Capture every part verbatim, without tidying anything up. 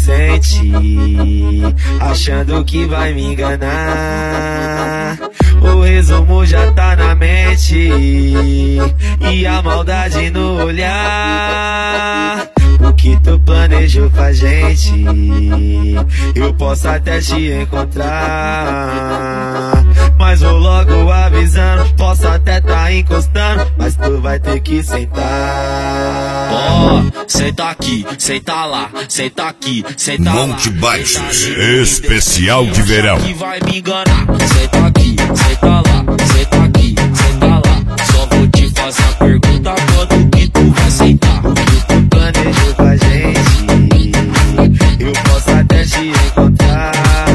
indecente, achando que vai me enganar. O resumo já tá na mente e a maldade no olhar. O que tu planejou com a gente, eu posso até te encontrar, mas vou logo avisando, posso até tá encostando, mas tu vai ter que sentar. Ó, oh, senta aqui, senta lá, senta aqui, senta lá. Monte Baixos, especial de verão. Que vai me enganar. Senta aqui, senta lá, senta aqui, senta lá. Só vou te fazer a pergunta, quando que tu vai sentar? O que tu planejou com a gente, eu posso até te encontrar,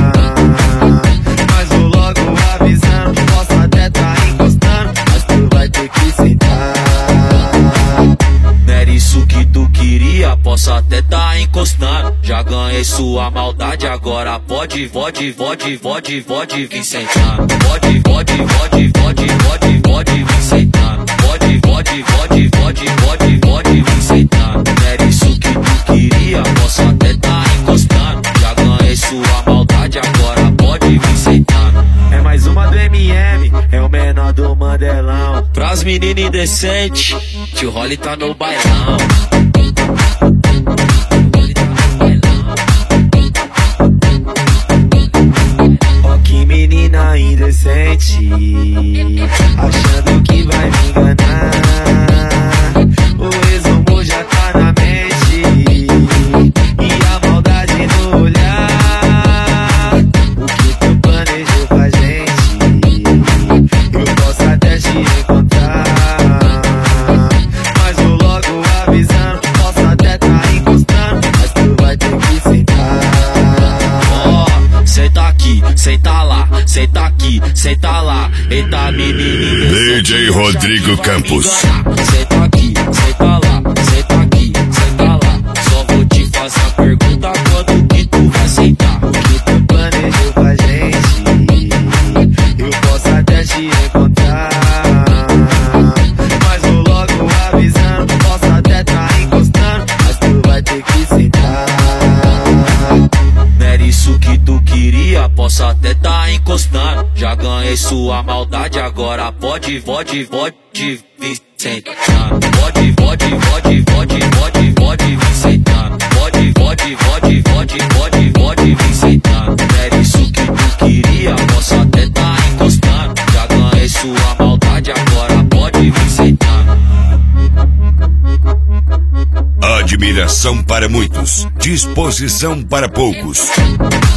mas vou logo avisando, posso até tá encostando, mas tu vai ter que sentar. Não era isso que tu queria, posso até tá encostando. Já ganhei sua maldade, agora pode, pode, pode, pode, pode vir sentando. Pode, pode, pode, pode, pode, pode vir sentando. Pode, pode, pode, pode, pode, pode vir sentando. Não era isso que tu queria, posso até tá encostando. Já ganhei sua maldade, agora pode vir sentando. É mais uma do M M, é o menor do Mandelão. Pras meninas indecentes, tio Rolly tá no bailão. Ó que menina indecente, achando que vai me enganar. O resumo já tá na mente e a maldade no olhar. O que tu planejou com a gente, eu posso até te encontrar, mas vou logo avisando, posso até tá encostando, mas tu vai ter que sentar. Ó, oh, senta aqui, senta lá, senta aqui, senta lá. Eita menina D J Rodrigo Campos. Senta aqui, senta lá, senta aqui, senta lá. Só vou te fazer a pergunta, quando que tu vai sentar? O que tu planejou com a gente, eu posso até te encontrar, mas vou logo avisando, posso até tá encostando, mas tu vai ter que sentar. Não era isso que tu queria, posso até tá encostando. Já ganhei sua maldade, agora pode, pode, pode vir sentando. Pode, pode, pode, pode, pode, pode vir sentando. Pode, pode, pode, pode, pode, pode vir sentando. Não era isso que tu queria, posso até tá encostando. Já ganhei sua maldade, agora pode vir sentando. Admiração para muitos, disposição para poucos.